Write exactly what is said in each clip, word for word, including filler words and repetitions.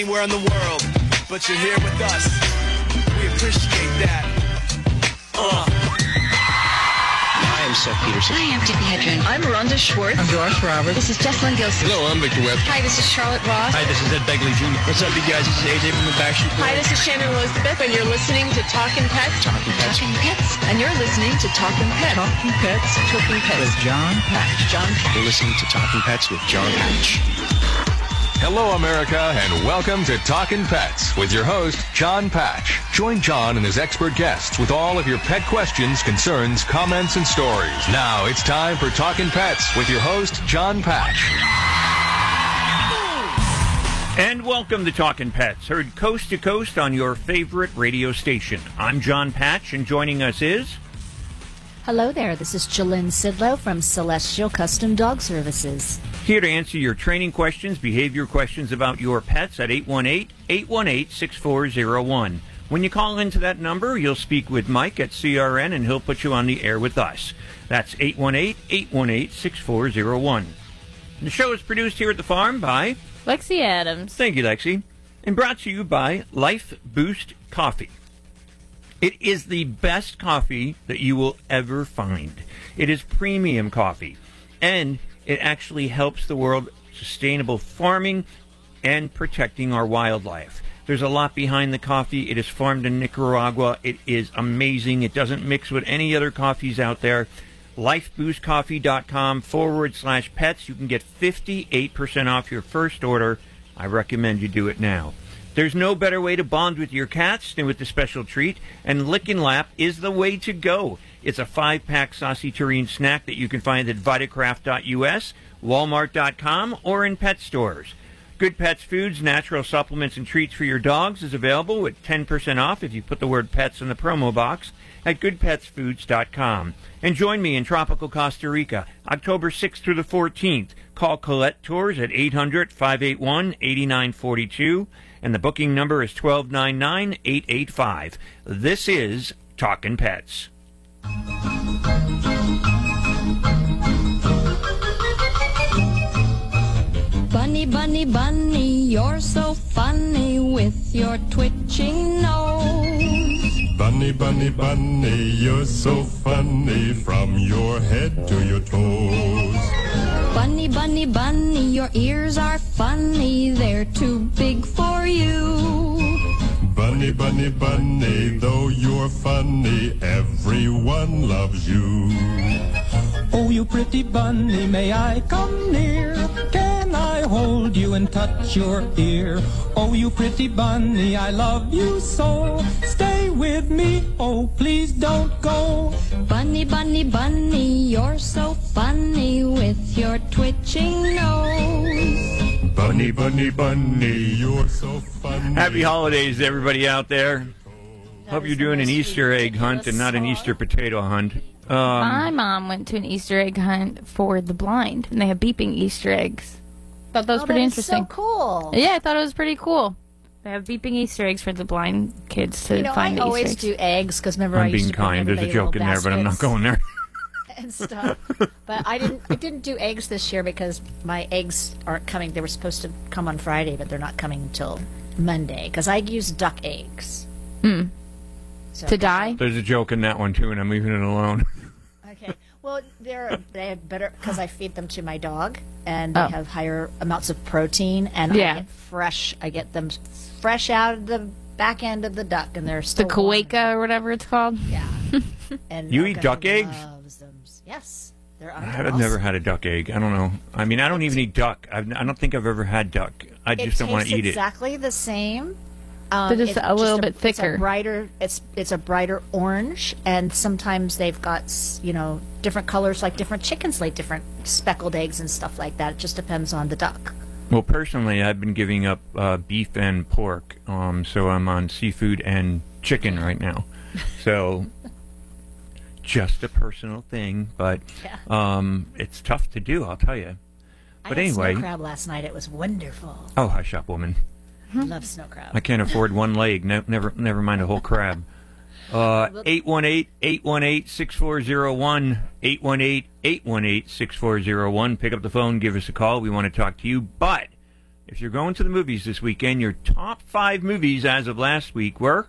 anywhere in the world, but you're here with us. We appreciate that. Uh. Hi, I'm Seth Peterson. Hi, I'm Tippi Hedren. I'm Rhonda Schwartz. I'm Josh Roberts. This is Jessalyn Gilson. Hello, I'm Victor Webb. Hi, this is Charlotte Ross. Hi, this is Ed Begley Junior What's up, you guys? This is A J from the Backstreet Boys. Hi, this is Shannon Elizabeth, and you're listening to Talkin' Pets. Talking Pets. Talking Pets. And you're listening to Talkin' Pets. Talking Pets. Talking Pets. With John Patch. John Patch. You're listening to Talking Pets with John Patch. Hello, America, and welcome to Talkin' Pets with your host, John Patch. Join John and his expert guests with all of your pet questions, concerns, comments, and stories. Now it's time for Talkin' Pets with your host, John Patch. And welcome to Talkin' Pets, heard coast to coast on your favorite radio station. I'm John Patch, and joining us is... Hello there, this is Jalynn Sidlow from Celestial Custom Dog Services. Here to answer your training questions, behavior questions about your pets at eight one eight, eight one eight, six four zero one. When you call into that number, you'll speak with Mike at C R N, and he'll put you on the air with us. That's eight one eight, eight one eight, six four zero one. The show is produced here at the farm by... Lexi Adams. Thank you, Lexi. And brought to you by Life Boost Coffee. It is the best coffee that you will ever find. It is premium coffee, and it actually helps the world sustainable farming and protecting our wildlife. There's a lot behind the coffee. It is farmed in Nicaragua. It is amazing. It doesn't mix with any other coffees out there. lifeboostcoffee.com forward slash pets. You can get fifty-eight percent off your first order. I recommend you do it now. There's no better way to bond with your cats than with the special treat, and Lick and Lap is the way to go. It's a five-pack saucy tureen snack that you can find at vitacraft dot U S, walmart dot com, or in pet stores. Good Pets Foods, natural supplements and treats for your dogs is available with ten percent off if you put the word pets in the promo box at good pets foods dot com. And join me in tropical Costa Rica, October sixth through the fourteenth. Call Colette Tours at eight hundred, five eight one, eight nine four two, and the booking number is one two nine nine, eight eight five. This is Talkin' Pets. Bunny, bunny, bunny, you're so funny with your twitching nose. Bunny, bunny, bunny, you're so funny from your head to your toes. Bunny, bunny, bunny, your ears are funny, they're too big for you. Bunny, bunny, bunny, though you're funny, everyone loves you. Oh, you pretty bunny, may I come near? Can I hold you and touch your ear? Oh, you pretty bunny, I love you so. Stay with me, oh, please don't go. Bunny, bunny, bunny, you're so funny with your twitching nose. Bunny, bunny, bunny, you're so funny. Happy holidays, everybody out there. Hope you're doing an Easter egg hunt and not an Easter potato hunt. Um, My mom went to an Easter egg hunt for the blind, and they have beeping Easter eggs. Thought that was oh, pretty that interesting. Is so cool. Yeah, I thought it was pretty cool. They have beeping Easter eggs for the blind kids to you know, find I the always Easter eggs. do eggs because remember I'm I used being to bring kind. There's a everybody joke in little there, but I'm not baskets going there. and stuff. But I didn't. I didn't do eggs this year because my eggs aren't coming. They were supposed to come on Friday, but they're not coming until Monday because I use duck eggs. Hmm. So, to die? There's a joke in that one too, and I'm leaving it alone. Okay. Well, they're they have better because I feed them to my dog, and they Oh. have higher amounts of protein, and Yeah. I get fresh. I get them fresh out of the back end of the duck, and they're The still warm. Kuwaika or whatever it's called? Yeah. And You Elka eat duck eggs? loves them. Yes, they're I've awesome. never had a duck egg. I don't know. I mean, I don't even eat duck. I've, I don't think I've ever had duck. I just don't want to eat it. It tastes exactly the same. Um, But it's it- a little bit It's thicker. a brighter. It's it's a brighter orange, and sometimes they've got s- you know different colors, like different chickens lay different speckled eggs and stuff like that. It just depends on the duck. Well, personally, I've been giving up uh, beef and pork, um, so I'm on seafood and chicken right now. So, just a personal thing, but Yeah. um, it's tough to do, I'll tell you. But I had anyway, snow crab last night. It was wonderful. oh, hush up, woman. I love snow crab. I can't afford one leg. Ne- never, never mind a whole crab. Uh, eight one eight, eight one eight, six four zero one, eight one eight, eight one eight, six four zero one. Pick up the phone, give us a call. We want to talk to you. But if you're going to the movies this weekend, your top five movies as of last week were...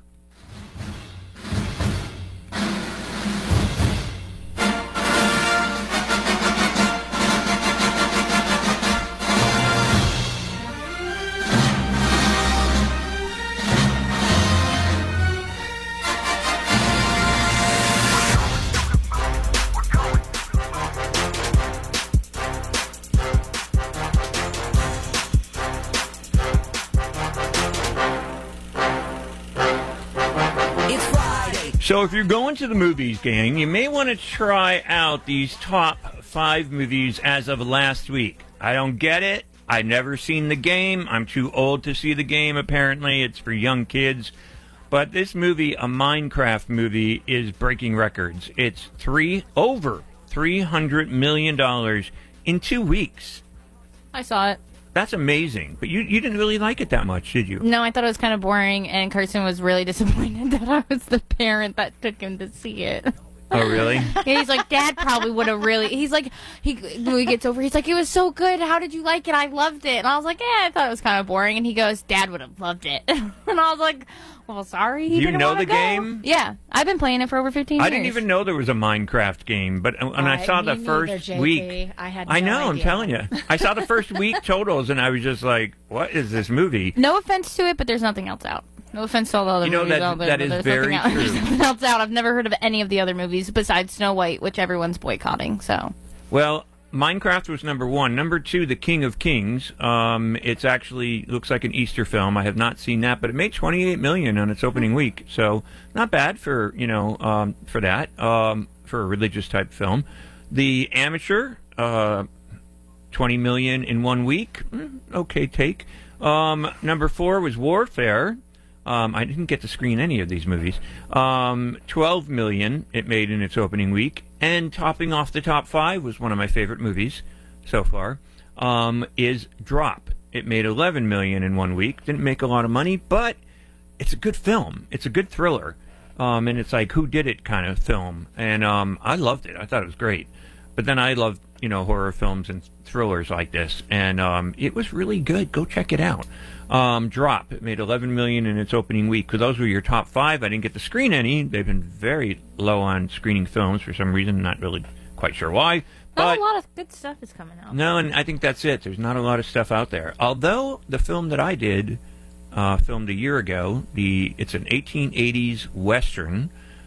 So if you're going to the movies, gang, you may want to try out these top five movies as of last week. I don't get it. I've never seen the game. I'm too old to see the game, apparently. It's for young kids. But this movie, a Minecraft movie, is breaking records. It's three over three hundred million dollars in two weeks. I saw it. That's amazing. But you, you didn't really like it that much, did you? No, I thought it was kind of boring, and Carson was really disappointed that I was the parent that took him to see it. Oh, really? Yeah, he's like, Dad probably would have really... He's like, he when he gets over, he's like, it was so good. How did you like it? I loved it. And I was like, yeah, I thought it was kind of boring. And he goes, Dad would have loved it. And I was like, well, sorry. He you didn't know wanna the go. game? Yeah. I've been playing it for over fifteen years. I didn't even know there was a Minecraft game, but when I, I- saw the me first neither, J P. week... I had I no know, I'm idea. telling you. I saw the first week totals, and I was just like, what is this movie? No offense to it, but there's nothing else out. No offense to all the other You know, movies that- out there, that but is there's very nothing out. true. There's nothing else out. I've never heard of any of the other movies besides Snow White, which everyone's boycotting, so... Well, Minecraft was number one. Number two, The King of Kings. Um, it's actually looks like an Easter film. I have not seen that, but it made twenty-eight million dollars on its opening week, so not bad for you know um, for that um, for a religious type film. The Amateur, uh, twenty million dollars in one week. Mm, okay, take. Um, number four was Warfare. Um, I didn't get to screen any of these movies. Um, twelve million dollars it made in its opening week. And topping off the top five was one of my favorite movies so far, um, is Drop. It made eleven million dollars in one week. Didn't make a lot of money, but it's a good film. It's a good thriller. Um, and it's like, who did it kind of film. And um, I loved it. I thought it was great. But then I love, you know, horror films and thrillers like this. And um, it was really good. Go check it out. Um, Drop. It made eleven million dollars in its opening week. Because those were your top five. I didn't get to screen any. They've been very low on screening films for some reason. Not really quite sure why. Not But a lot of good stuff is coming out. no, and I think that's it. There's not a lot of stuff out there. Although the film that I did, uh, filmed a year ago, the it's an eighteen eighties Western,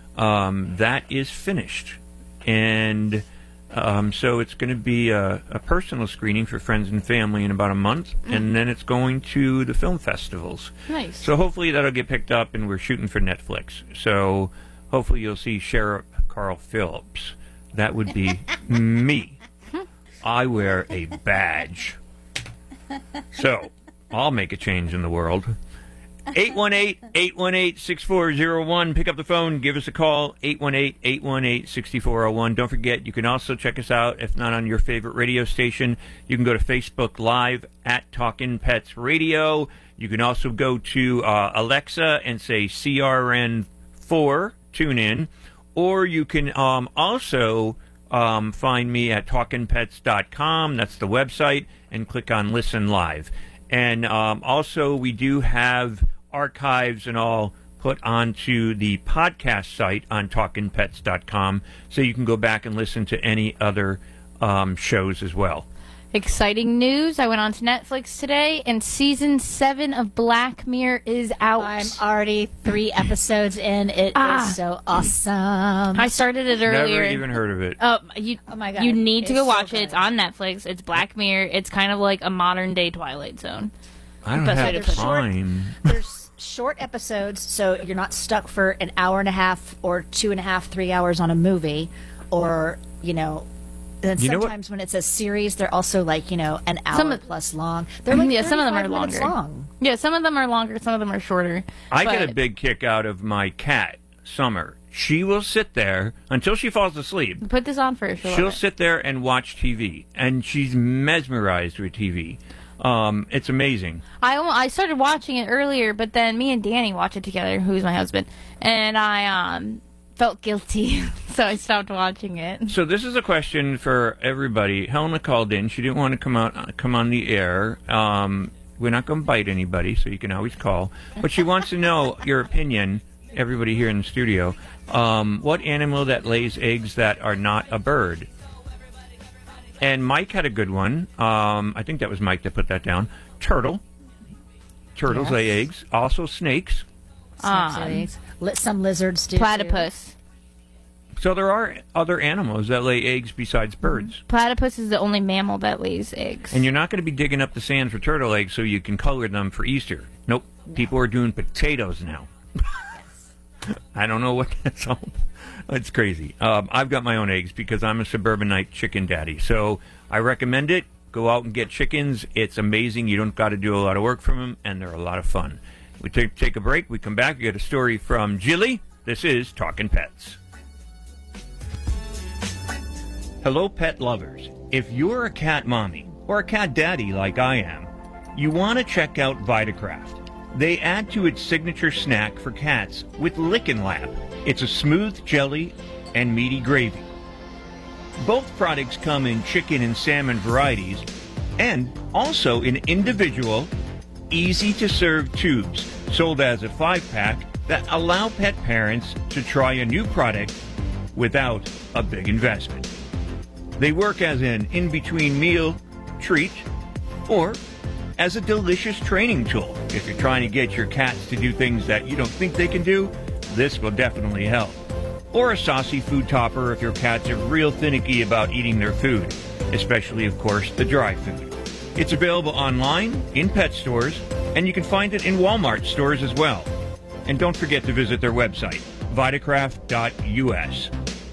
um, that is finished. And... Um, so it's going to be a, a personal screening for friends and family in about a month, Mm-hmm. and then it's going to the film festivals. Nice. So hopefully that'll get picked up, and we're shooting for Netflix. So hopefully you'll see Sheriff Carl Phillips. That would be me. I wear a badge. So I'll make a change in the world. eight one eight, eight one eight, six four zero one. Pick up the phone. Give us a call. eight one eight, eight one eight, six four zero one. Don't forget, you can also check us out, if not on your favorite radio station. You can go to Facebook Live at Talkin' Pets Radio. You can also go to uh, Alexa and say C R N four, tune in. Or you can um, also um, find me at talkin pets dot com. That's the website. And click on Listen Live. And um, also, we do have archives and all put onto the podcast site on talkin pets dot com, so you can go back and listen to any other um, shows as well. Exciting news. I went on to Netflix today, and season seven of Black Mirror is out. I'm already three episodes in. It is Ah. so awesome. I started it earlier. Never even heard of it. Oh, you, Oh my God. you need to It's go so watch good. it. It's on Netflix. It's Black Mirror. It's kind of like a modern day Twilight Zone. I don't Best way have to put it. time. There's short episodes, so you're not stuck for an hour and a half or two and a half, three hours on a movie, or you know. Then You know what- sometimes when it's a series, they're also like you know an hour Some of- plus long. They're like yeah, some of them are thirty-five minutes longer. long. Yeah, some of them are longer, some of them are shorter. I but get a big kick out of my cat, Summer. She will sit there until she falls asleep. Put this on first. She'll sit there and watch T V, and she's mesmerized with T V. Um, it's amazing. I I started watching it earlier, but then me and Danny watched it together, who's my husband, and I um felt guilty, so I stopped watching it. So this is a question for everybody. Helena called in. She didn't want to come out, come on the air. Um, We're not going to bite anybody, so you can always call. But she wants to know your opinion, everybody here in the studio, um, what animal that lays eggs that are not a bird? And Mike had a good one. Um, I think that was Mike that put that down. Turtle. Turtles Yes. lay eggs. Also snakes. Snakes Um, lay eggs. Li- Some lizards do. too. Platypus. So there are other animals that lay eggs besides birds. Platypus is the only mammal that lays eggs. And you're not going to be digging up the sands for turtle eggs so you can color them for Easter. Nope. People are doing potatoes now. I don't know what that's all. It's crazy. Um, I've got my own eggs because I'm a suburbanite chicken daddy. So I recommend it. Go out and get chickens. It's amazing. You don't got to do a lot of work from them, and they're a lot of fun. We take, take a break. We come back. We get a story from Jilly. This is Talkin' Pets. Hello, pet lovers. If you're a cat mommy or a cat daddy like I am, you want to check out Vitacraft. They add to its signature snack for cats with Lickin' Lap. It's a smooth jelly and meaty gravy. Both products come in chicken and salmon varieties and also in individual, easy-to-serve tubes sold as a five-pack that allow pet parents to try a new product without a big investment. They work as an in-between meal treat or as a delicious training tool. If you're trying to get your cats to do things that you don't think they can do, this will definitely help. Or a saucy food topper if your cats are real finicky about eating their food, especially, of course, the dry food. It's available online, in pet stores, and you can find it in Walmart stores as well. And don't forget to visit their website, vitacraft dot U S.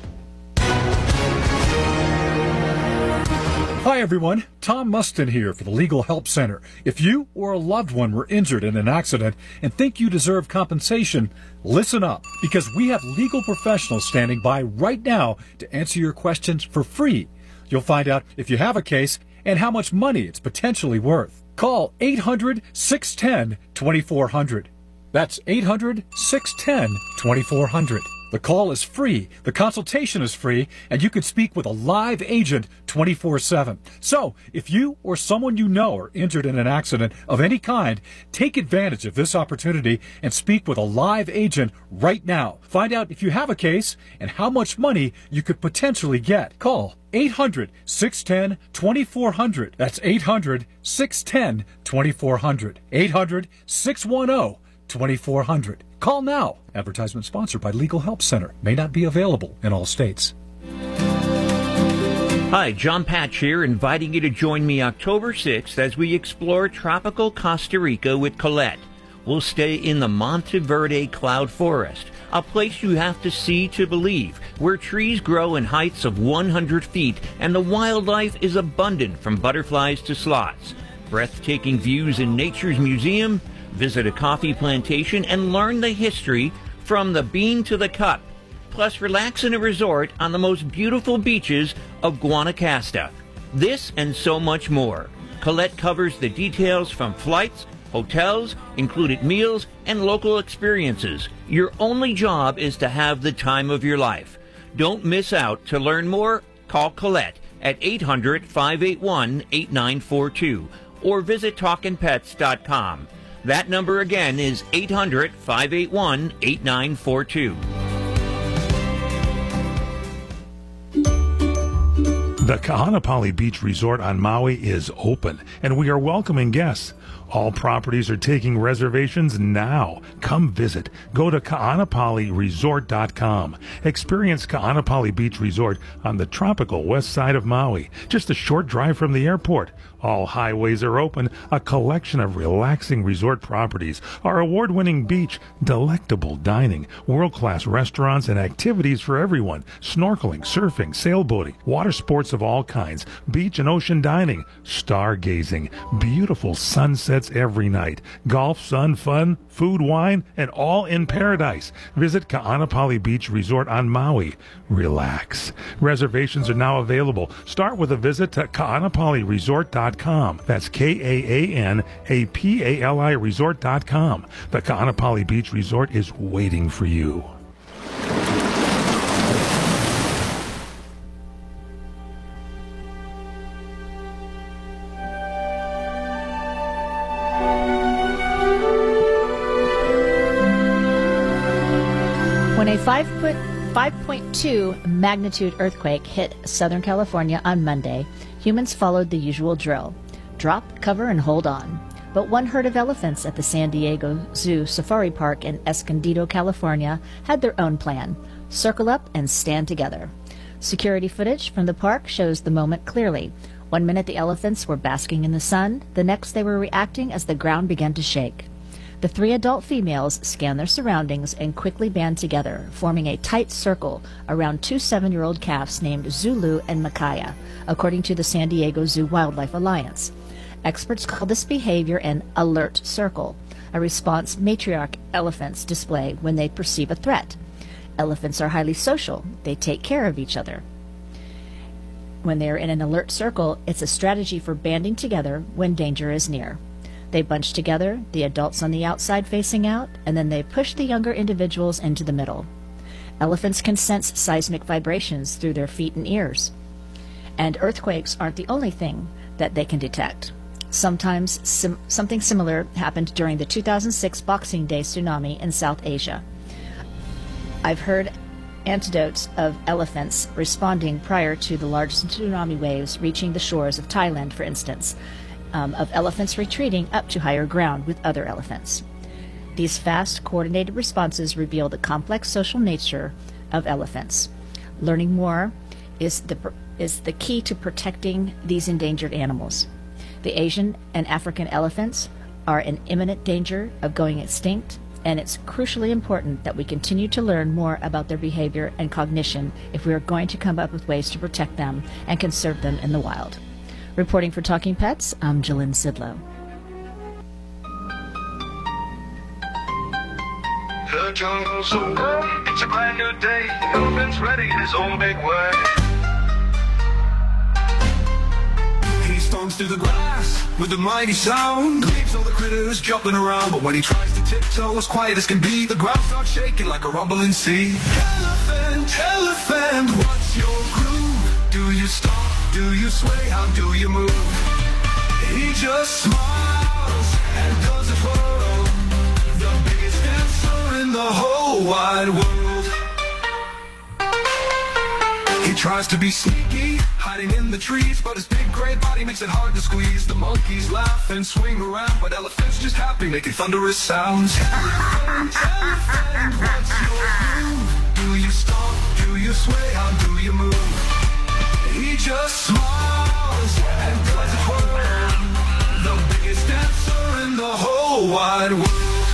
Hi everyone, Tom Mustin here for the Legal Help Center. If you or a loved one were injured in an accident and think you deserve compensation, listen up, because we have legal professionals standing by right now to answer your questions for free. You'll find out if you have a case and how much money it's potentially worth. Call eight hundred, six one zero, two four zero zero. That's eight hundred, six one zero, two four zero zero. The call is free, the consultation is free, and you can speak with a live agent twenty-four seven. So, if you or someone you know are injured in an accident of any kind, take advantage of this opportunity and speak with a live agent right now. Find out if you have a case and how much money you could potentially get. Call eight hundred, six one zero, two four zero zero. That's eight hundred, six one zero, two four zero zero. eight hundred, six one zero, two four zero zero. Call now. Advertisement sponsored by Legal Help Center. May not be available in all states. Hi, John Patch here, inviting you to join me October sixth as we explore tropical Costa Rica with Colette. We'll stay in the Monteverde Cloud Forest, a place you have to see to believe, where trees grow in heights of one hundred feet and the wildlife is abundant from butterflies to sloths. Breathtaking views in Nature's Museum. Visit a coffee plantation and learn the history from the bean to the cup. Plus, relax in a resort on the most beautiful beaches of Guanacaste. This and so much more. Colette covers the details from flights, hotels, included meals, and local experiences. Your only job is to have the time of your life. Don't miss out. To learn more, call Colette at eight hundred, five eight one, eight nine four two or visit talkin pets dot com. That number again is eight hundred, five eight one, eight nine four two. The Kahanapali Beach Resort on Maui is open, and we are welcoming guests. All properties are taking reservations now. Come visit. Go to kaanapali resort dot com. Experience Kaanapali Beach Resort on the tropical west side of Maui, just a short drive from the airport. All highways are open, a collection of relaxing resort properties, our award-winning beach, delectable dining, world-class restaurants, and activities for everyone. Snorkeling, surfing, sailboating, water sports of all kinds, beach and ocean dining, stargazing, beautiful sunsets every night, golf, sun, fun, food, wine, and all in paradise. Visit Kaanapali Beach Resort on Maui. Relax. Reservations are now available. Start with a visit to kaanapali resort dot com. That's K A A N A P A L I resort dot com. The Kaanapali Beach Resort is waiting for you. five foot five point two magnitude earthquake hit Southern California on Monday. Humans followed the usual drill: drop, cover, and hold on. But one herd of elephants at the San Diego Zoo Safari Park in Escondido, California, had their own plan: circle up and stand together. Security footage from the park shows the moment clearly. One minute the elephants were basking in the sun, the next they were reacting as the ground began to shake. The three adult females scanned their surroundings and quickly band together, forming a tight circle around two seven-year-old calves named Zulu and Makaya, according to the San Diego Zoo Wildlife Alliance. Experts call this behavior an alert circle, a response matriarch elephants display when they perceive a threat. Elephants are highly social. They take care of each other. When they are in an alert circle, it's a strategy for banding together when danger is near. They bunch together, the adults on the outside facing out, and then they push the younger individuals into the middle. Elephants can sense seismic vibrations through their feet and ears. And earthquakes aren't the only thing that they can detect. Sometimes sim- something similar happened during the two thousand six Boxing Day tsunami in South Asia. I've heard anecdotes of elephants responding prior to the largest tsunami waves reaching the shores of Thailand, for instance. Um, of elephants retreating up to higher ground with other elephants. These fast, coordinated responses reveal the complex social nature of elephants. Learning more is the is the key to protecting these endangered animals. The Asian and African elephants are in imminent danger of going extinct, and it's crucially important that we continue to learn more about their behavior and cognition if we are going to come up with ways to protect them and conserve them in the wild. Reporting for Talking Pets, I'm Jalynn Sidlow. The jungle's so good, it's a brand new day. The elephant's ready in his own big way. He stomps through the grass with a mighty sound. Leaves all the critters jumping around, but when he tries to tiptoe, as quiet as can be, the ground starts shaking like a rumbling sea. Elephant, elephant, what's your groove? Do you stop? Do you sway? How do you move? He just smiles and does a twirl. The biggest dancer in the whole wide world. He tries to be sneaky, hiding in the trees, but his big gray body makes it hard to squeeze. The monkeys laugh and swing around, but elephants just happy, making thunderous sounds. Elephant, elephant, what's your groove? Do you stomp? Do you sway? How do you move? He just smiles and does a twirl. The biggest dancer in the whole wide world.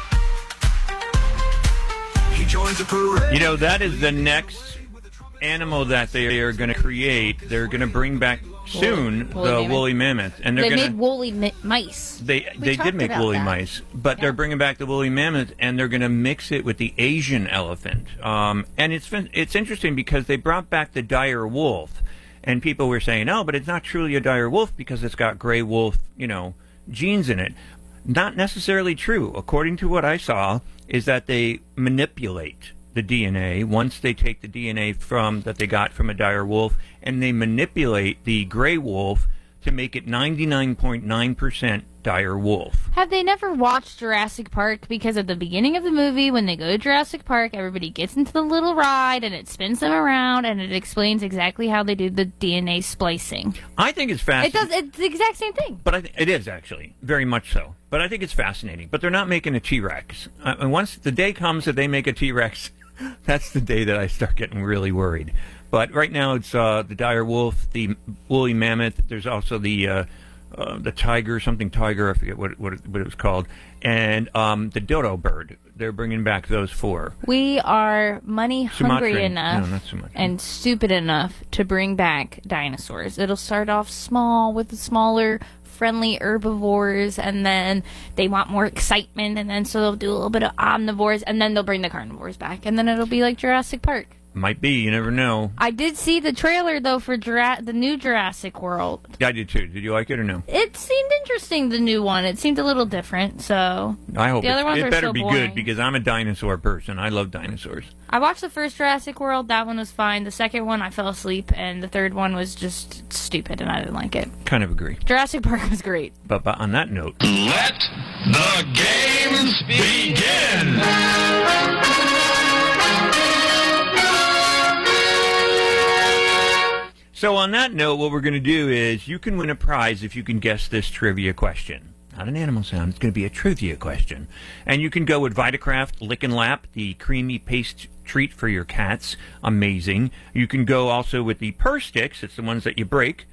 He joins a parade. You know, that is the next animal that they are going to create. They're going to bring back soon woolly the mammoth. woolly mammoth, and they're They going made woolly mi- mice. They We they talked did make about woolly that. mice, but they're bringing back the woolly mammoth, and they're going to mix it with the Asian elephant. Um, and it's fin- it's interesting because they brought back the dire wolf, and people were saying, "Oh, but it's not truly a dire wolf because it's got gray wolf, you know, genes in it." Not necessarily true. According to what I saw, is that they manipulate the D N A once they take the D N A from that they got from a dire wolf, and they manipulate the gray wolf to make it ninety-nine point nine percent dire wolf. Have they never watched Jurassic Park? Because at the beginning of the movie, when they go to Jurassic Park, everybody gets into the little ride and it spins them around and it explains exactly how they do the D N A splicing. I think it's It fascinating. does. It's the exact same thing. But I th- it is actually very much so. But I think it's fascinating. But they're not making a T-Rex. Uh, and once the day comes that they make a T-Rex, that's the day that I start getting really worried. But right now it's uh, the dire wolf, the woolly mammoth. There's also the uh, uh, the tiger, something tiger. I forget what what it, what it was called, and um, the dodo bird. They're bringing back those four. We are money hungry Sumatran. enough No, not Sumatran. and stupid enough to bring back dinosaurs. It'll start off small with the smaller, friendly herbivores, and then they want more excitement, and then so they'll do a little bit of omnivores, and then they'll bring the carnivores back, and then it'll be like Jurassic Park. Might be. You never know. I did see the trailer, though, for Jura- the new Jurassic World. I did too. Did you like it or no? It seemed interesting, the new one. It seemed a little different, so... I hope the other it's, ones it are better so be boring. good because I'm a dinosaur person. I love dinosaurs. I watched the first Jurassic World. That one was fine. The second one, I fell asleep, and the third one was just stupid, and I didn't like it. Kind of agree. Jurassic Park was great. But, but on that note, Let the games begin! So on that note, what we're going to do is you can win a prize if you can guess this trivia question. Not an animal sound. It's going to be a trivia question. And you can go with Vitacraft Lick and Lap, the creamy paste treat for your cats. Amazing. You can go also with the Purr Sticks. It's the ones that you break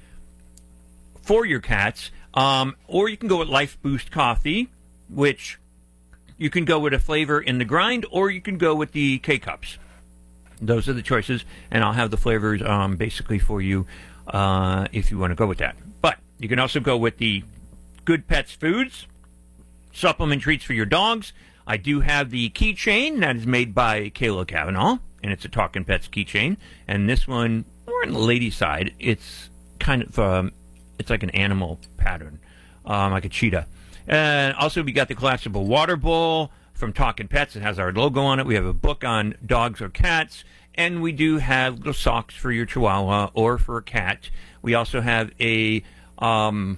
for your cats. Um, or you can go with Life Boost Coffee, which you can go with a flavor in the grind, or you can go with the K-Cups. Those are the choices, and I'll have the flavors um, basically for you uh, if you want to go with that. But you can also go with the Good Pets Foods, supplement treats for your dogs. I do have the keychain that is made by Kayla Kavanaugh, and it's a Talkin' Pets keychain. And this one, more on the lady side, it's kind of, um, it's like an animal pattern, um, like a cheetah. And also we got the collapsible water bowl from Talkin' Pets. It has our logo on it. We have a book on dogs or cats, and we do have little socks for your chihuahua or for a cat. We also have a um,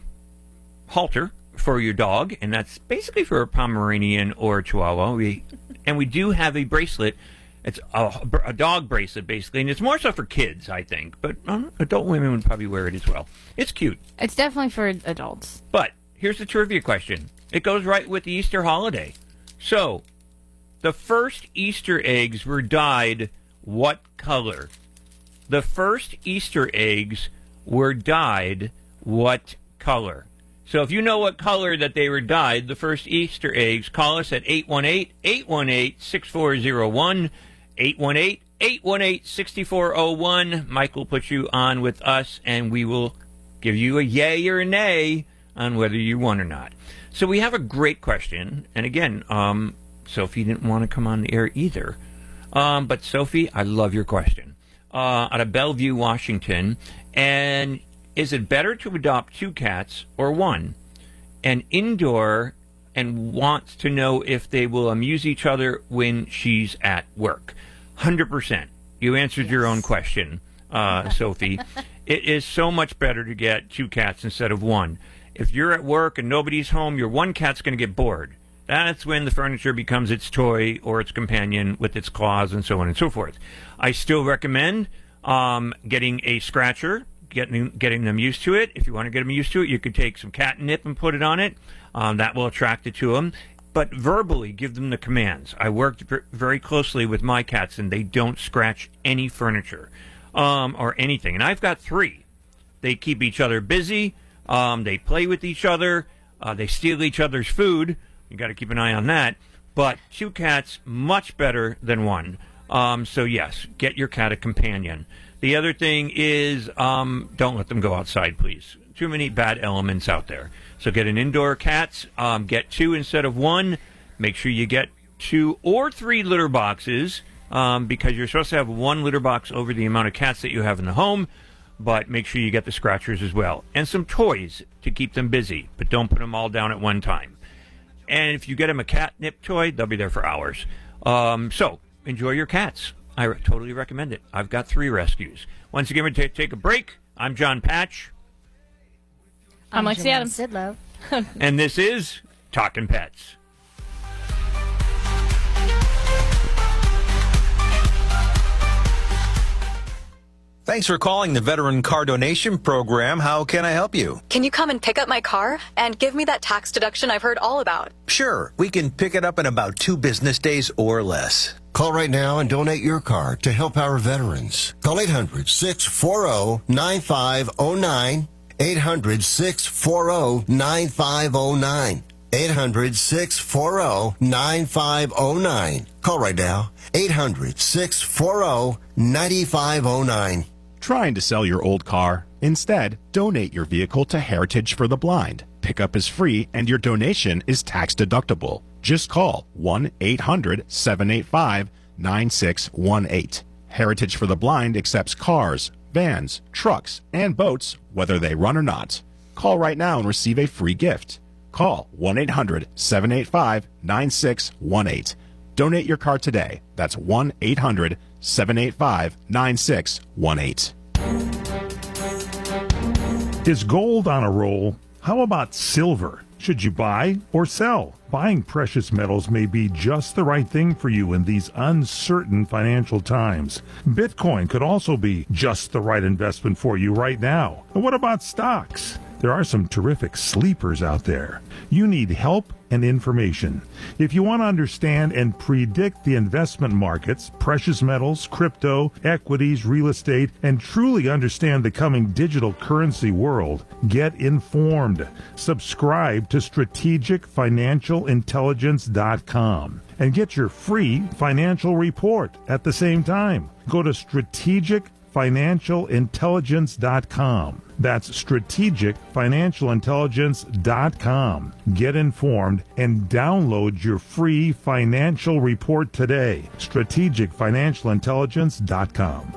halter for your dog, and that's basically for a Pomeranian or a Chihuahua. We and we do have a bracelet. It's a, a dog bracelet, basically, and it's more so for kids, I think. But um, adult women would probably wear it as well. It's cute. It's definitely for adults. But here's the trivia question. It goes right with the Easter holiday. So, the first Easter eggs were dyed what color? The first Easter eggs were dyed what color? So if you know what color that they were dyed, the first Easter eggs, call us at eight one eight, eight one eight, six four zero one, eight one eight, eight one eight, six four zero one. Mike will put you on with us, and we will give you a yay or a nay on whether you won or not. So we have a great question, and again, um, Sophie didn't want to come on the air either. Um, but Sophie, I love your question. Uh, out of Bellevue, Washington, and is it better to adopt two cats or one? And indoor, and wants to know if they will amuse each other when she's at work. one hundred percent. You answered yes. your own question, uh, Sophie. It is so much better to get two cats instead of one. If you're at work and nobody's home, your one cat's going to get bored. That's when the furniture becomes its toy or its companion with its claws and so on and so forth. I still recommend um, getting a scratcher, getting getting them used to it. If you want to get them used to it, you could take some catnip and put it on it. Um, that will attract it to them. But verbally, give them the commands. I worked very closely with my cats, and they don't scratch any furniture um, or anything. And I've got three. They keep each other busy. Um, they play with each other. Uh, they steal each other's food. You got to keep an eye on that. But two cats, much better than one. Um, so, yes, get your cat a companion. The other thing is um, don't let them go outside, please. Too many bad elements out there. So get an indoor cat. Um, get two instead of one. Make sure you get two or three litter boxes um, because you're supposed to have one litter box over the amount of cats that you have in the home. But make sure you get the scratchers as well. And some toys to keep them busy. But don't put them all down at one time. And if you get them a catnip toy, they'll be there for hours. Um, so, enjoy your cats. I re- totally recommend it. I've got three rescues. Once again, we're going to take a break. I'm John Patch. I'm Lexi Adams. Sidlow. And this is Talkin' Pets. Thanks for calling the Veteran Car Donation Program. How can I help you? Can you come and pick up my car and give me that tax deduction I've heard all about? Sure. We can pick it up in about two business days or less. Call right now and donate your car to help our veterans. Call eight hundred, six four zero, nine five zero nine. eight hundred, six four zero, nine five zero nine. eight hundred, six four zero, nine five zero nine. Call right now. eight hundred, six four zero, nine five zero nine. Trying to sell your old car? Instead, donate your vehicle to Heritage for the Blind. Pickup is free and your donation is tax deductible. Just call one eight hundred, seven eight five, nine six one eight. Heritage for the Blind accepts cars, vans, trucks, and boats, whether they run or not. Call right now and receive a free gift. Call one eight hundred, seven eight five, nine six one eight. Donate your car today. That's one eight hundred, seven eight five, nine six one eight. Is gold on a roll? How about silver? Should you buy or sell? Buying precious metals may be just the right thing for you in these uncertain financial times. Bitcoin could also be just the right investment for you right now. And what about stocks? There are some terrific sleepers out there. You need help and information. If you want to understand and predict the investment markets, precious metals, crypto, equities, real estate, and truly understand the coming digital currency world, get informed. Subscribe to strategic financial intelligence dot com and get your free financial report at the same time. Go to strategic financial intelligence dot com. That's strategic financial intelligence dot com. Get informed and download your free financial report today. strategic financial intelligence dot com.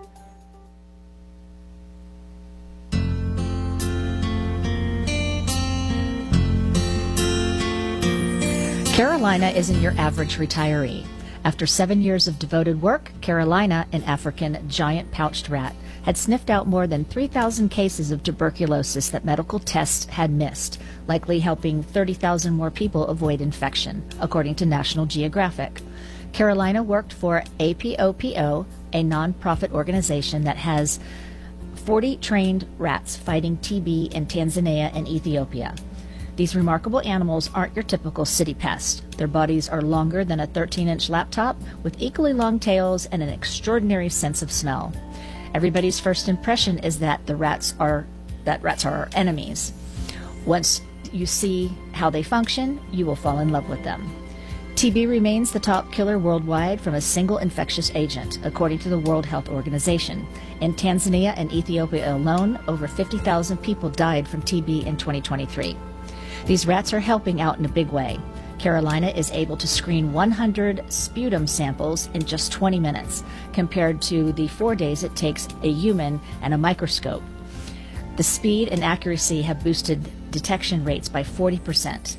Carolina isn't your average retiree. After seven years of devoted work, Carolina, an African giant pouched rat, had sniffed out more than three thousand cases of tuberculosis that medical tests had missed, likely helping thirty thousand more people avoid infection, according to National Geographic. Carolina worked for A P O P O, a nonprofit organization that has forty trained rats fighting T B in Tanzania and Ethiopia. These remarkable animals aren't your typical city pest. Their bodies are longer than a thirteen-inch laptop, with equally long tails and an extraordinary sense of smell. Everybody's first impression is that the rats are that rats are our enemies. Once you see how they function, you will fall in love with them. T B remains the top killer worldwide from a single infectious agent, according to the World Health Organization. In Tanzania and Ethiopia alone, over fifty thousand people died from T B in twenty twenty-three. These rats are helping out in a big way. Carolina is able to screen one hundred sputum samples in just twenty minutes, compared to the four days it takes a human and a microscope. The speed and accuracy have boosted detection rates by forty percent.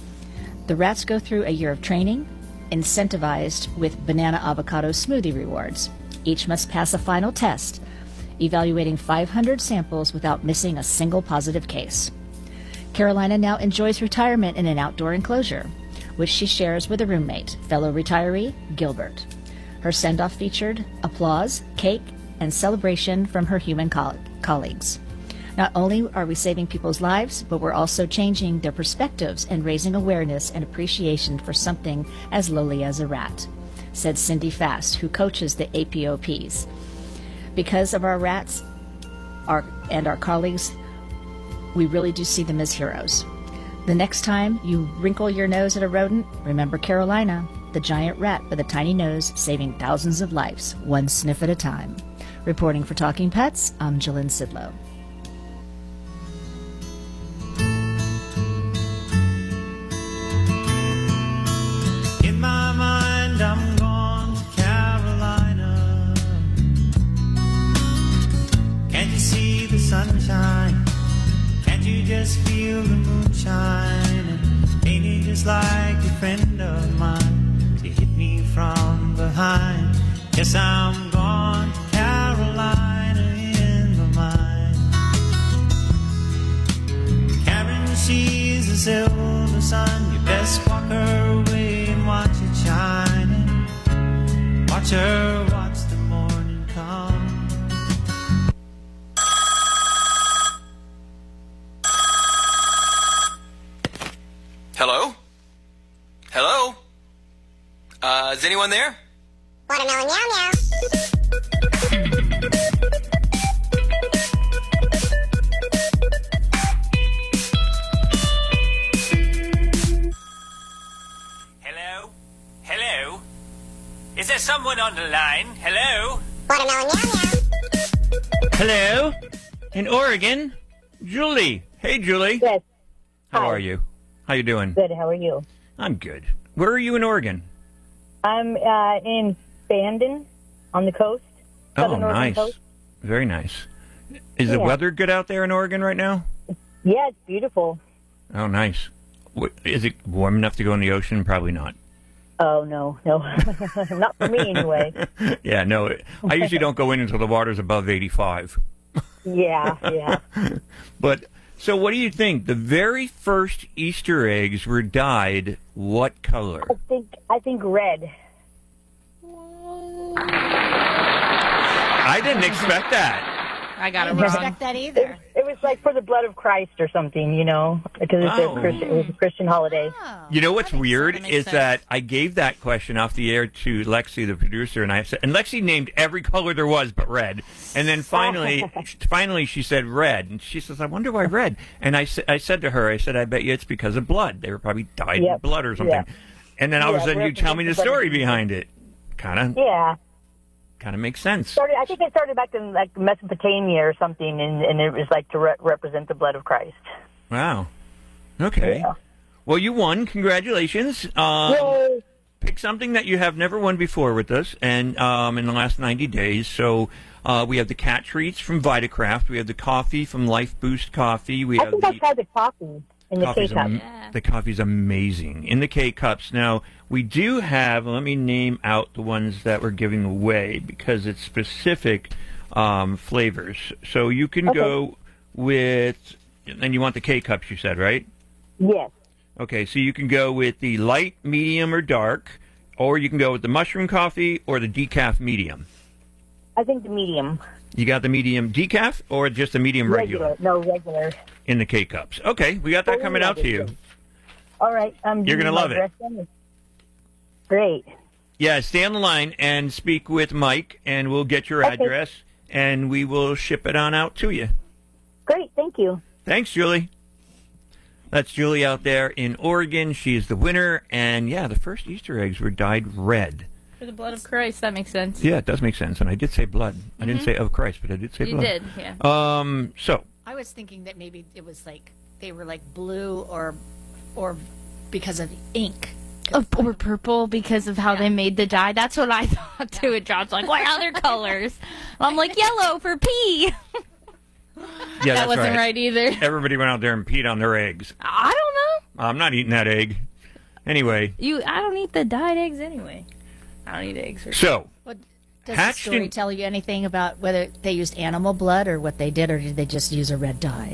The rats go through a year of training, incentivized with banana avocado smoothie rewards. Each must pass a final test, evaluating five hundred samples without missing a single positive case. Carolina now enjoys retirement in an outdoor enclosure, which she shares with a roommate, fellow retiree Gilbert. Her send-off featured applause, cake, and celebration from her human coll- colleagues. Not only are we saving people's lives, but we're also changing their perspectives and raising awareness and appreciation for something as lowly as a rat, said Cindy Fast, who coaches the A P O Ps. Because of our rats our, and our colleagues, we really do see them as heroes. The next time you wrinkle your nose at a rodent, remember Carolina, the giant rat with a tiny nose saving thousands of lives, one sniff at a time. Reporting for Talking Pets, I'm Jillian Sidlow. In my mind, I'm gone to Carolina. Can't you see the sunshine? Can't you just feel the moonshine? And ain't it just like a friend of mine to hit me from behind? Yes, I'm gone to Carolina in my mind. Karen, she's a silver sun. You best walk her away and watch it shine. Watch her watch the morning come. Hello? Hello? Uh, is anyone there? Watermelon meow meow. Hello? Hello? Is there someone on the line? Hello? Watermelon meow meow. Hello? In Oregon? Julie. Hey, Julie. Yes. How Hi. are you? How you doing? Good. How are you? I'm good. Where are you in Oregon? I'm uh, in Bandon on the coast. Oh, Southern Oregon nice. coast. Very nice. Is the Yeah. weather good out there in Oregon right now? Yeah, it's beautiful. Oh, nice. Wh- Is it warm enough to go in the ocean? Probably not. Oh, no, no. Not for me, anyway. Yeah, no. I usually don't go in until the water's above eighty-five. Yeah, yeah. But So what do you think? The very first Easter eggs were dyed what color? I think I think red. I didn't expect that. I got it I didn't wrong. expect that either. It, it was like for the blood of Christ or something, you know, because it's Oh. a Christian, it was a Christian holiday. You know what's weird makes is sense. that I gave that question off the air to Lexi, the producer, and I said, and Lexi named every color there was but red. And then finally, finally she said red, and she says, "I wonder why red." And I, sa- I said to her, I said, "I bet you it's because of blood. They were probably dyed in Yep. blood or something." Yeah. And then all of a Yeah, sudden, you tell me the story represents- behind it. Kind of, Yeah. kind of makes sense. Started, I think it started back in like Mesopotamia or something, and, and it was like to re- represent the blood of Christ. Wow. Okay. Yeah. Well, you won. Congratulations. Um, Yay. pick something that you have never won before with us, and um, in the last ninety days. So uh, we have the cat treats from Vitacraft. We have the coffee from Life Boost Coffee. We I have think the I tried the coffee in the coffee's K-cup. am- the coffee's amazing in the K cups. Now we do have. Let me name out the ones that we're giving away because it's specific um, flavors. So you can Okay. go with, and you want the K cups. You said right? Yes. Okay, so you can go with the light, medium, or dark, or you can go with the mushroom coffee or the decaf medium. I think the medium. You got the medium decaf or just the medium regular, No, regular. in the K cups. Okay, we got that Oh, coming out to you. regular. All right. Um, You're do gonna my love it. dressing? Great. Yeah, stay on the line and speak with Mike, and we'll get your Okay. address, and we will ship it on out to you. Great. Thank you. Thanks, Julie. That's Julie out there in Oregon. She is the winner, and yeah, the first Easter eggs were dyed red. For the blood of Christ, that makes sense. Yeah, it does make sense, and I did say blood. I didn't Mhm. say of Christ, but I did say You blood. did, yeah. Um, so I was thinking that maybe it was like they were like blue or or because of ink. Oh, or purple because of how they made the dye. That's what I thought too. It dropped like, what other colors? I'm like, yellow for pea. yeah, that that's wasn't right. right either. Everybody went out there and peed on their eggs. I don't know. I'm not eating that egg. Anyway, You, I don't eat the dyed eggs anyway. I don't eat eggs. Or so What, does Hatched the story in- tell you anything about whether they used animal blood or what they did, or did they just use a red dye?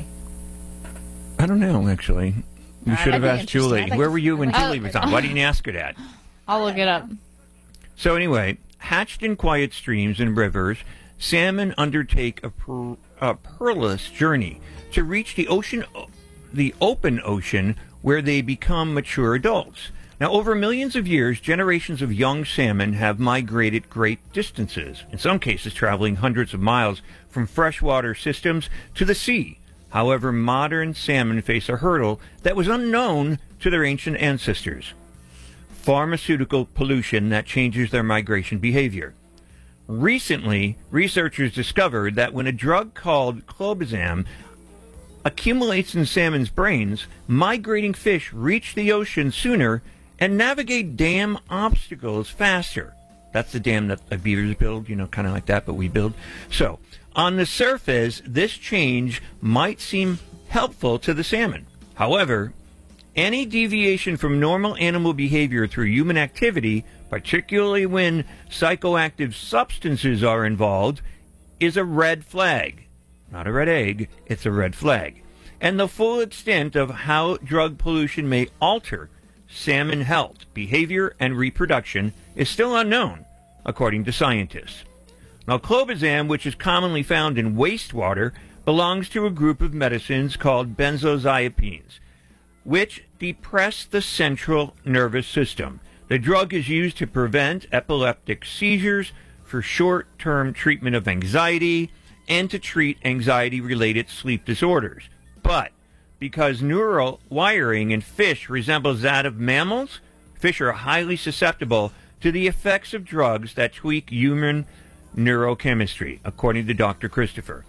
I don't know. Actually, you Uh, should have that'd be asked Julie. interesting. I'd like Where to- were you when I'd like- Julie was on? Why didn't you ask her that? I'll look it up. So anyway, hatched in quiet streams and rivers, salmon undertake a, per, a perilous journey to reach the ocean, the open ocean, where they become mature adults. Now, over millions of years, generations of young salmon have migrated great distances, in some cases traveling hundreds of miles from freshwater systems to the sea. However, modern salmon face a hurdle that was unknown to their ancient ancestors: pharmaceutical pollution that changes their migration behavior. Recently, researchers discovered that when a drug called clobazam accumulates in salmon's brains, migrating fish reach the ocean sooner and navigate dam obstacles faster. That's the dam that the beavers build, you know, kind of like that, but we build. So, on the surface, this change might seem helpful to the salmon. However, any deviation from normal animal behavior through human activity, particularly when psychoactive substances are involved, is a red flag. Not a red egg, it's a red flag. And the full extent of how drug pollution may alter salmon health, behavior, and reproduction is still unknown, according to scientists. Now, clobazam, which is commonly found in wastewater, belongs to a group of medicines called benzodiazepines, which depress the central nervous system. The drug is used to prevent epileptic seizures, for short-term treatment of anxiety, and to treat anxiety-related sleep disorders. But because neural wiring in fish resembles that of mammals, fish are highly susceptible to the effects of drugs that tweak human neurochemistry, according to Doctor Christopher.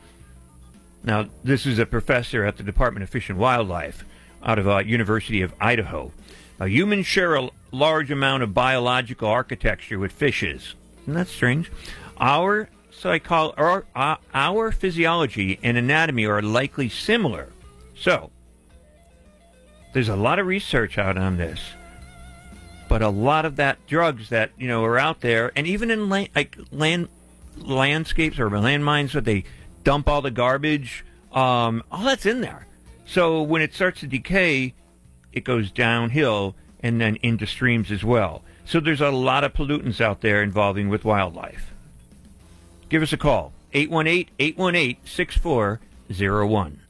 Now, this is a professor at the Department of Fish and Wildlife out of uh, University of Idaho. Now, humans share a large amount of biological architecture with fishes. Isn't that strange? Our psychol- or, uh, our physiology and anatomy are likely similar. So, there's a lot of research out on this. But a lot of that drugs that, you know, are out there, and even in la- like land landscapes or landmines where they dump all the garbage, um, all that's in there. So when it starts to decay, it goes downhill and then into streams as well. So there's a lot of pollutants out there involving with wildlife. Give us a call, eight one eight, eight one eight, six four zero one.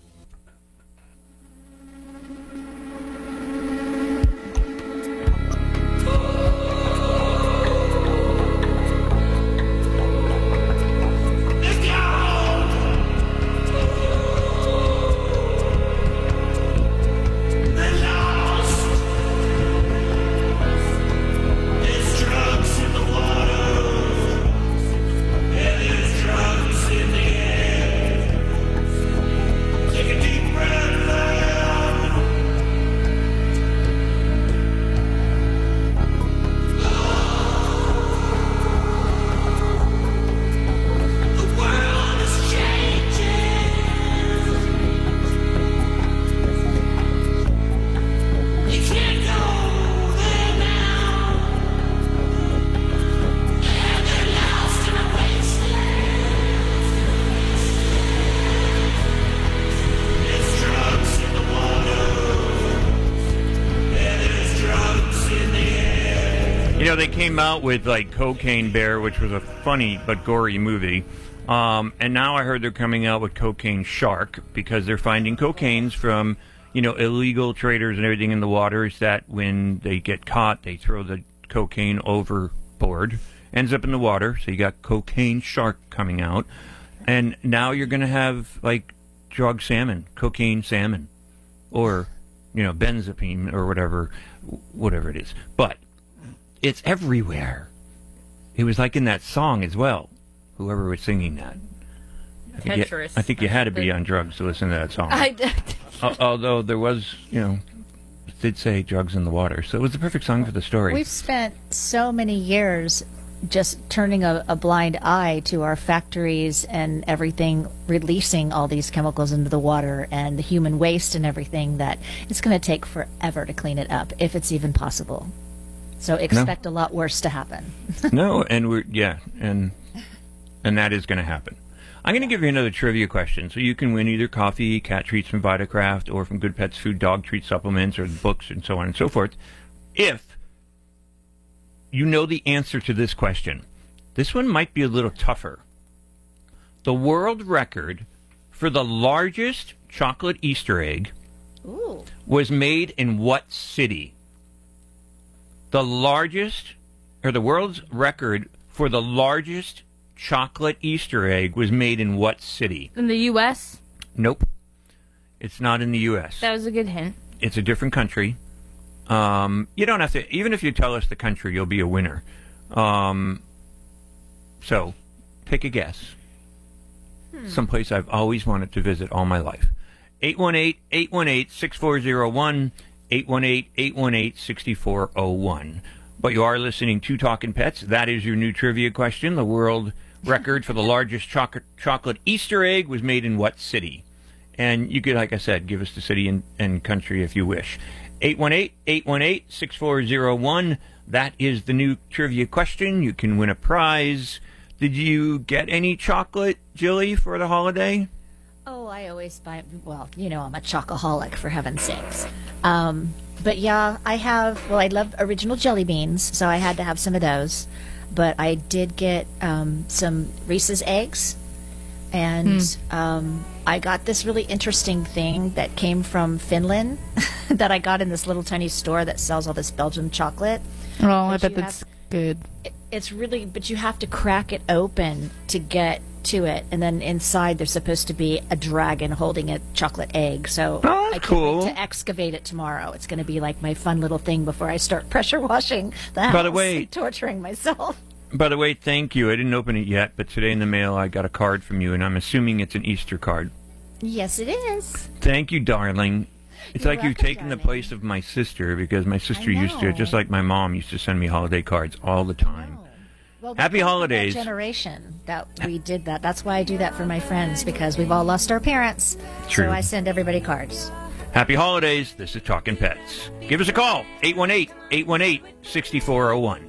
They came out with like Cocaine Bear, which was a funny but gory movie, um, and now I heard they're coming out with Cocaine Shark because they're finding cocaines from, you know, illegal traders and everything in the waters that when they get caught, they throw the cocaine overboard, ends up in the water. So you got Cocaine Shark coming out, and now you're going to have like drug salmon, cocaine salmon, or you know, benzapine or whatever, whatever it is, but. It's everywhere. It was like in that song as well. Whoever was singing that. I think, you, I think you had to be on drugs to listen to that song. I did. uh, although there was, you know, it did say drugs in the water. So it was the perfect song for the story. We've spent so many years just turning a, a blind eye to our factories and everything, releasing all these chemicals into the water and the human waste and everything that it's going to take forever to clean it up, if it's even possible. So expect no. a lot worse to happen. No, and we're yeah, and and that is going to happen. I'm going to give you another trivia question, so you can win either coffee, cat treats from Vitacraft, or from Good Pets Food dog treat supplements, or books, and so on and so forth. If you know the answer to this question, this one might be a little tougher. The world record for the largest chocolate Easter egg Ooh. was made in what city? The largest, or the world's record for the largest chocolate Easter egg was made in what city? In the U S? Nope. It's not in the U S. That was a good hint. It's a different country. Um, you don't have to, even if you tell us the country, you'll be a winner. Um, so, pick a guess. Hmm. Someplace I've always wanted to visit all my life. eight one eight, eight one eight, six four zero one. eight one eight, eight one eight, six four zero one. But you are listening to Talkin' Pets. That is your new trivia question. The world record for the largest chocolate, chocolate Easter egg was made in what city? And you could, like I said, give us the city and, and country if you wish. eight one eight, eight one eight, six four zero one. That is the new trivia question. You can win a prize. Did you get any chocolate, Jilly, for the holiday? Oh, I always buy, well, you know, I'm a chocoholic, for heaven's sakes. Um, but yeah, I have, well, I love original jelly beans, so I had to have some of those. But I did get um, some Reese's eggs, and mm. um, I got this really interesting thing that came from Finland that I got in this little tiny store that sells all this Belgian chocolate. Oh, I bet that's good. It, it's really, but you have to crack it open to get to it, and then inside there's supposed to be a dragon holding a chocolate egg. So oh, I can't cool. wait to excavate it tomorrow. It's going to be like my fun little thing before I start pressure washing the house. By the way, torturing myself. By the way, thank you. I didn't open it yet, but today in the mail I got a card from you, and I'm assuming it's an Easter card. Yes, it is. Thank you, darling. It's You're like you've welcome, taken darling. the place of my sister, because my sister I used to, know. just like my mom, used to send me holiday cards all the time. Well, Happy holidays. That generation that we did that. That's why I do that for my friends, because we've all lost our parents. True. So I send everybody cards. Happy holidays. This is Talkin' Pets. Give us a call, eight one eight, eight one eight, six four zero one.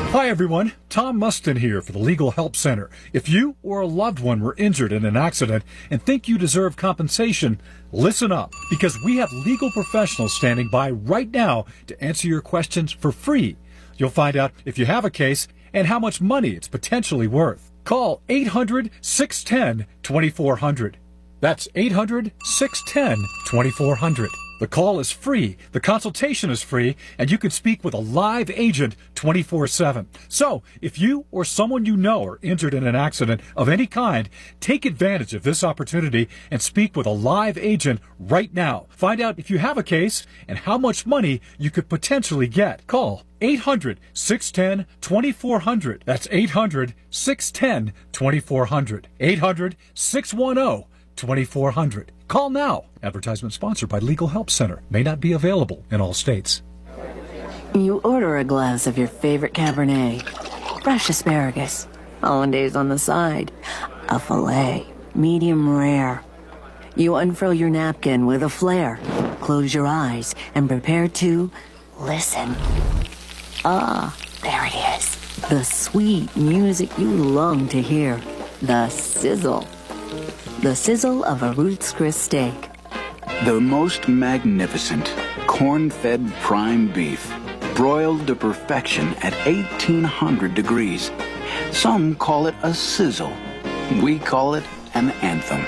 Hi, everyone. Tom Mustin here for the Legal Help Center. If you or a loved one were injured in an accident and think you deserve compensation, listen up, because we have legal professionals standing by right now to answer your questions for free. You'll find out if you have a case and how much money it's potentially worth. Call eight hundred, six one zero, two four zero zero. That's eight hundred, six one zero, two four zero zero. The call is free, the consultation is free, and you can speak with a live agent twenty-four seven. So, if you or someone you know are injured in an accident of any kind, take advantage of this opportunity and speak with a live agent right now. Find out if you have a case and how much money you could potentially get. Call eight hundred, six one zero, two four zero zero. That's eight hundred, six one zero, two four zero zero. eight hundred, six one zero, two four zero zero. Call now. Advertisement sponsored by Legal Help Center. May not be available in all states. You order a glass of your favorite Cabernet, fresh asparagus, hollandaise on the side, a filet, medium rare. You unfurl your napkin with a flair, close your eyes, and prepare to listen. Ah, there it is. The sweet music you long to hear. The sizzle. The sizzle of a Ruth's Chris steak. The most magnificent corn-fed prime beef, broiled to perfection at eighteen hundred degrees. Some call it a sizzle. We call it an anthem.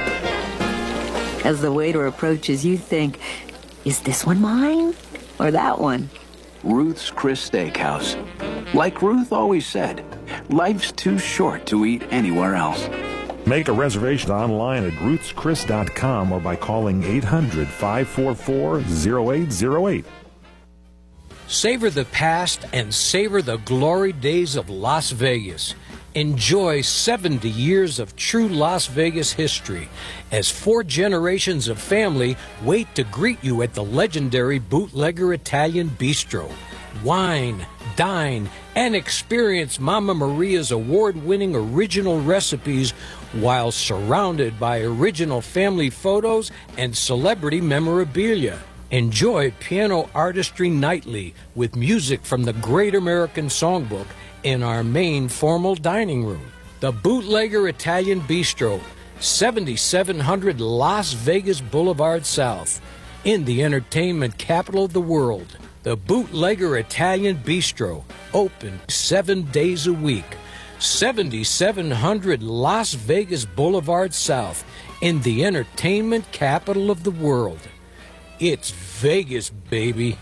As the waiter approaches, you think, is this one mine or that one? Ruth's Chris Steakhouse. Like Ruth always said, life's too short to eat anywhere else. Make a reservation online at ruths chris dot com or by calling eight hundred, five four four, zero eight zero eight. Savor the past and savor the glory days of Las Vegas. Enjoy seventy years of true Las Vegas history as four generations of family wait to greet you at the legendary Bootlegger Italian Bistro. Wine, dine, and experience Mama Maria's award-winning original recipes while surrounded by original family photos and celebrity memorabilia. Enjoy piano artistry nightly with music from the Great American Songbook in our main formal dining room. The Bootlegger Italian Bistro, seventy-seven hundred Las Vegas Boulevard South, in the entertainment capital of the world. The Bootlegger Italian Bistro, open seven days a week. seventy-seven hundred Las Vegas Boulevard South, in the entertainment capital of the world. It's Vegas, baby.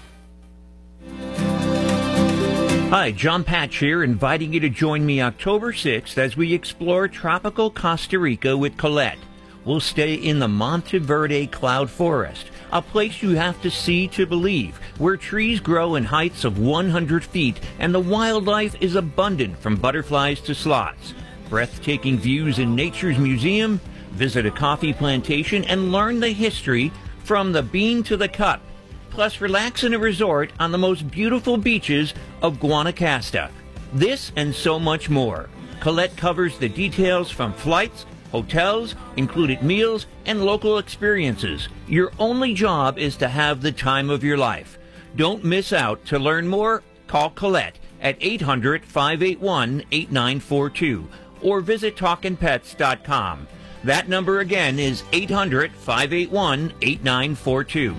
Hi, John Patch here, inviting you to join me October sixth as we explore tropical Costa Rica with Colette. We'll stay in the Monteverde Cloud Forest, a place you have to see to believe, where trees grow in heights of one hundred feet and the wildlife is abundant from butterflies to sloths. Breathtaking views in Nature's Museum, visit a coffee plantation and learn the history from the bean to the cup. Plus, relax in a resort on the most beautiful beaches of Guanacaste. This and so much more. Colette covers the details from flights, hotels, included meals, and local experiences. Your only job is to have the time of your life. Don't miss out. To learn more, call Colette at eight hundred, five eight one, eight nine four two or visit talkin pets dot com. That number again is eight hundred, five eight one, eight nine four two.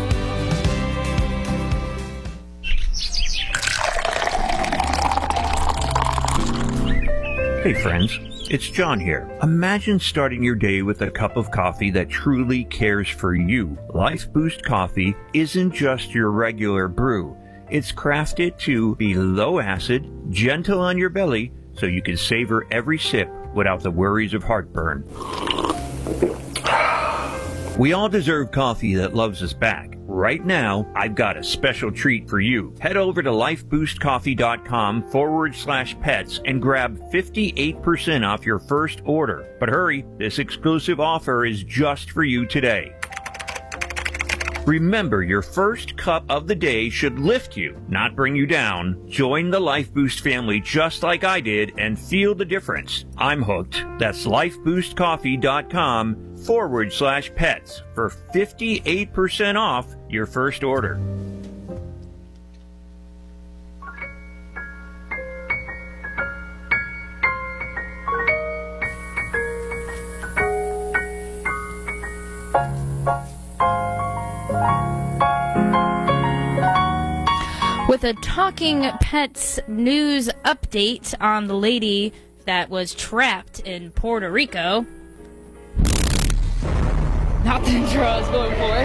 Hey friends, it's John here. Imagine starting your day with a cup of coffee that truly cares for you. Life Boost Coffee isn't just your regular brew. It's crafted to be low acid, gentle on your belly, so you can savor every sip without the worries of heartburn. We all deserve coffee that loves us back. Right now, I've got a special treat for you. Head over to lifeboostcoffee.com forward slash pets and grab fifty-eight percent off your first order. But hurry, this exclusive offer is just for you today. Remember, your first cup of the day should lift you, not bring you down. Join the Life Boost family just like I did and feel the difference. I'm hooked. That's lifeboostcoffee.com forward slash pets for fifty-eight percent off your first order. With a Talking Pets news update on the lady that was trapped in Puerto Rico. Not the intro I was going for.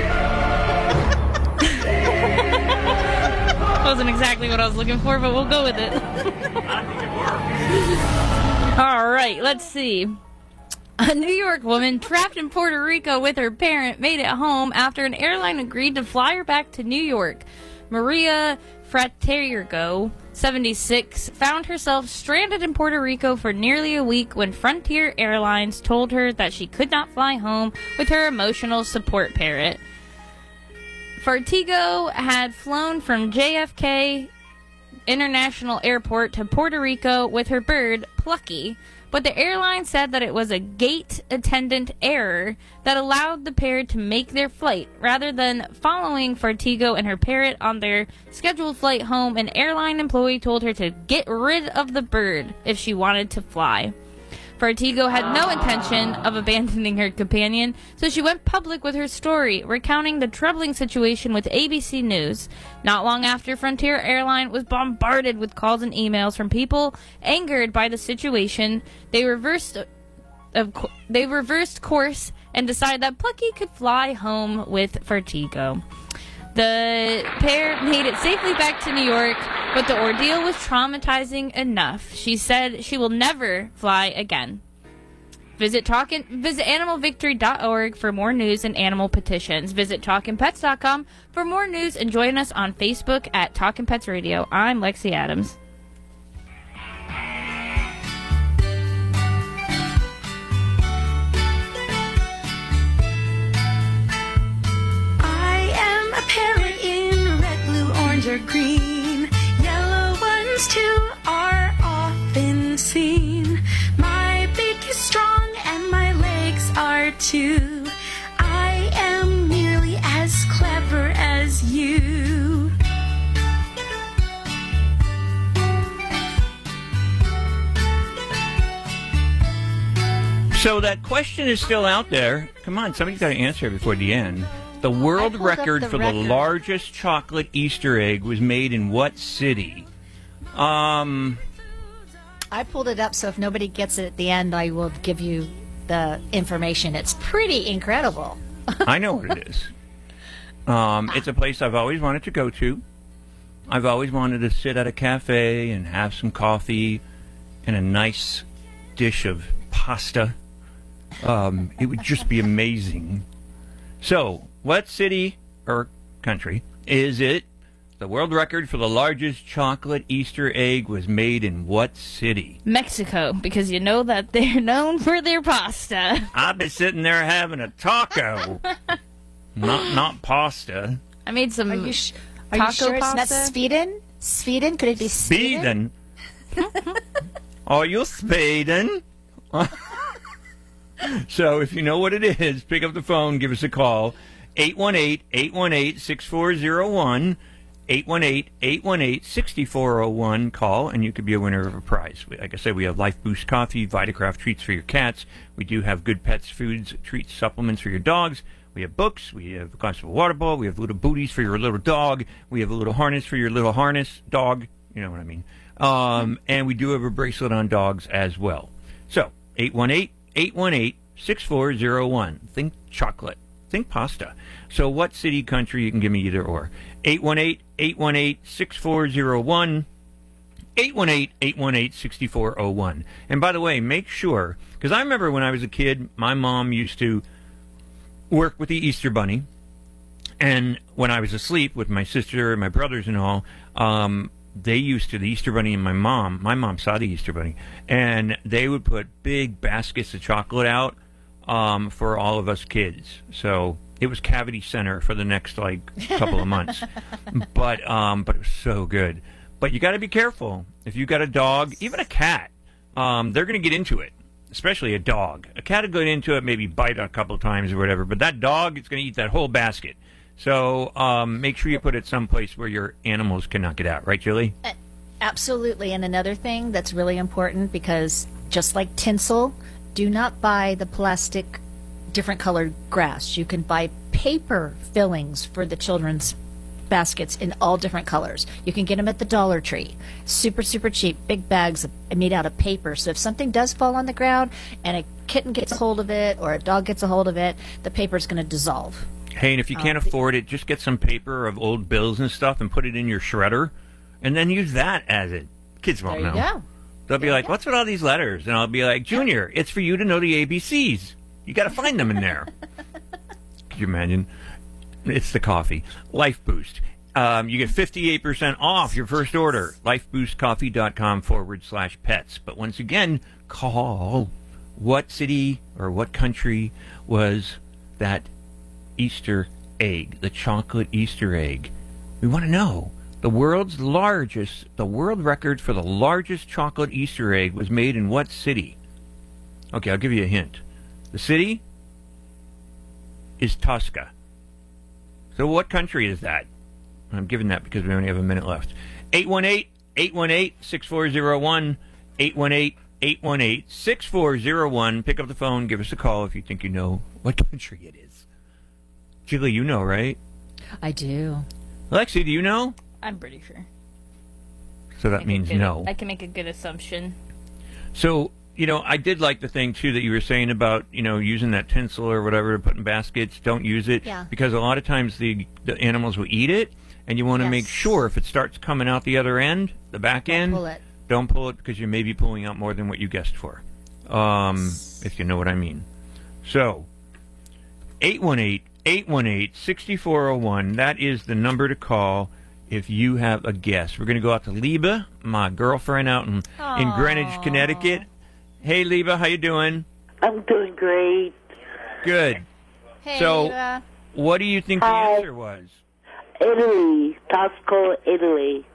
Wasn't exactly what I was looking for, but we'll go with it. I think it worked. All right, let's see. A New York woman trapped in Puerto Rico with her parent made it home after an airline agreed to fly her back to New York. Maria Fratergo, seventy-six, found herself stranded in Puerto Rico for nearly a week when Frontier Airlines told her that she could not fly home with her emotional support parent. Fartigo had flown from J F K International Airport to Puerto Rico with her bird, Plucky, but the airline said that it was a gate attendant error that allowed the pair to make their flight. Rather than following Fartigo and her parrot on their scheduled flight home, an airline employee told her to get rid of the bird if she wanted to fly. Fartigo had no intention of abandoning her companion, so she went public with her story, recounting the troubling situation with A B C News. Not long after, Frontier Airline was bombarded with calls and emails from people angered by the situation. They reversed, of co- they reversed course and decided that Plucky could fly home with Fartigo. The pair made it safely back to New York, but the ordeal was traumatizing enough. She said she will never fly again. Visit Talkin, visit animal victory dot org for more news and animal petitions. Visit talkin pets dot com for more news and join us on Facebook at Talkin' Pets Radio. I'm Lexi Adams. A parrot in red, blue, orange, or green. Yellow ones too are often seen. My beak is strong and my legs are too. I am nearly as clever as you. So that question is still out there. Come on, somebody's got to answer it before the end. The world record the for record. the largest chocolate Easter egg was made in what city? Um, I pulled it up, so if nobody gets it at the end, I will give you the information. It's pretty incredible. I know what it is. Um, it's a place I've always wanted to go to. I've always wanted to sit at a cafe and have some coffee and a nice dish of pasta. Um, it would just be amazing. So, what city or country is it? The world record for the largest chocolate Easter egg was made in what city? Mexico, because you know that they're known for their pasta. I've been sitting there having a taco. not not pasta. I made some Are you, sh- are taco you sure pasta. it's not Sweden? Sweden? Could it be Sweden? Sweden. Are you Sweden? So if you know what it is, pick up the phone, give us a call. eight one eight, eight one eight, six four zero one. eight one eight, eight one eight, six four zero one. Call, and you could be a winner of a prize. Like I said, we have Life Boost coffee, Vitacraft treats for your cats. We do have Good Pets foods, treats, supplements for your dogs. We have books. We have a glass of a water ball. We have little booties for your little dog. We have a little harness for your little harness dog. You know what I mean. Um, and we do have a bracelet on dogs as well. So, eight one eight, eight one eight, six four zero one. Think chocolate. Think pasta. So what city, country? You can give me either or. eight one eight, eight one eight, six four zero one. eight one eight, eight one eight, six four zero one. And by the way, make sure, because I remember when I was a kid, my mom used to work with the Easter Bunny. And when I was asleep with my sister and my brothers and all, um, they used to, the Easter Bunny and my mom, my mom saw the Easter Bunny, and they would put big baskets of chocolate out um, for all of us kids. So it was Cavity Center for the next, like, couple of months. But um, but it was so good. But you got to be careful. If you got a dog, even a cat, um, they're going to get into it, especially a dog. A cat will get into it, maybe bite a couple of times or whatever, but that dog is going to eat that whole basket. So um, make sure you put it someplace where your animals cannot get out. Right, Julie? Uh, absolutely. And another thing that's really important, because just like tinsel, do not buy the plastic different colored grass. You can buy paper fillings for the children's baskets in all different colors. You can get them at the Dollar Tree. Super, super cheap. Big bags made out of paper. So if something does fall on the ground and a kitten gets a hold of it or a dog gets a hold of it, the paper's going to dissolve. Hey, and if you can't Um, afford it, just get some paper of old bills and stuff and put it in your shredder, and then use that as it. Kids won't There you know. go. They'll be like, "What's with all these letters?" And I'll be like, "Junior, it's for you to know the A B Cs. You got to find them in there." Could you imagine? It's the coffee. Life Boost. Um, you get fifty-eight percent off your first order. lifeboostcoffee.com forward slash pets. But once again, call. What city or what country was that Easter egg, the chocolate Easter egg? We want to know. The world's largest, the world record for the largest chocolate Easter egg was made in what city? Okay, I'll give you a hint. The city is Tosca. So what country is that? I'm giving that because we only have a minute left. eight one eight, eight one eight, six four zero one, eight one eight, eight one eight, six four zero one. Pick up the phone, give us a call if you think you know what country it is. Julie, you know, right? I do. Lexi, do you know? I'm pretty sure. So that means Good- no. I can make a good assumption. So, you know, I did like the thing, too, that you were saying about, you know, using that tinsel or whatever to put in baskets. Don't use it. Yeah. Because a lot of times the, the animals will eat it, and you want to Yes. make sure if it starts coming out the other end, the back Don't end, pull it. don't pull it because you may be pulling out more than what you guessed for, um, if you know what I mean. So, eight one eight, eight one eight, six four zero one, that is the number to call if you have a guess. We're going to go out to Liba, my girlfriend out in, in Greenwich, Connecticut. Hey, Liba, how you doing? I'm doing great. Good. Hey, so, Liba. what do you think Hi. the answer was? Italy, Tosco, Italy.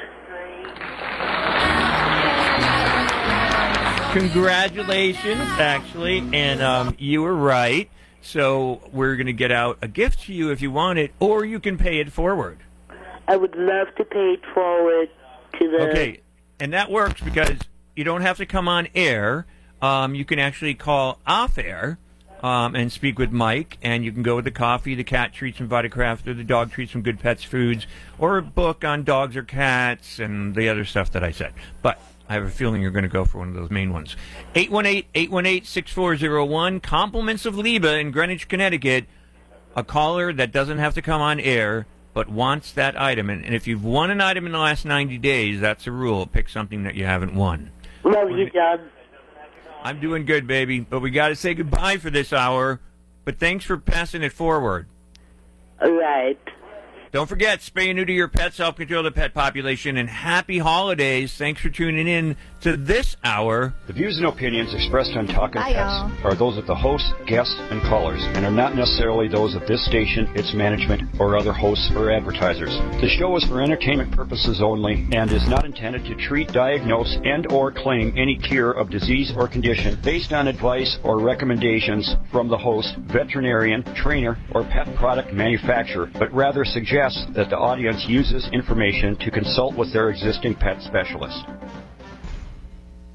Congratulations, actually, and um, you were right. So we're going to get out a gift to you if you want it, or you can pay it forward. I would love to pay it forward to the... Okay, and that works because you don't have to come on air. Um, you can actually call off air um, and speak with Mike, and you can go with the coffee, the cat treats from Vitacraft, or the dog treats from Good Pets Foods, or a book on dogs or cats, and the other stuff that I said. But I have a feeling you're going to go for one of those main ones. eight one eight, eight one eight, six four zero one, compliments of Liba in Greenwich, Connecticut, a caller that doesn't have to come on air, but wants that item. And, and if you've won an item in the last ninety days, that's a rule. Pick something that you haven't won. Love you, John. I'm doing good, baby, but we got to say goodbye for this hour. But thanks for passing it forward. All right. Don't forget, spay and neuter your pets, help control the pet population, and happy holidays. Thanks for tuning in to this hour. The views and opinions expressed on Talkin' Bye, Pets y'all. are those of the hosts, guests, and callers, and are not necessarily those of this station, its management, or other hosts or advertisers. The show is for entertainment purposes only and is not intended to treat, diagnose, and or claim any cure of disease or condition based on advice or recommendations from the host, veterinarian, trainer, or pet product manufacturer, but rather suggests that the audience uses information to consult with their existing pet specialist.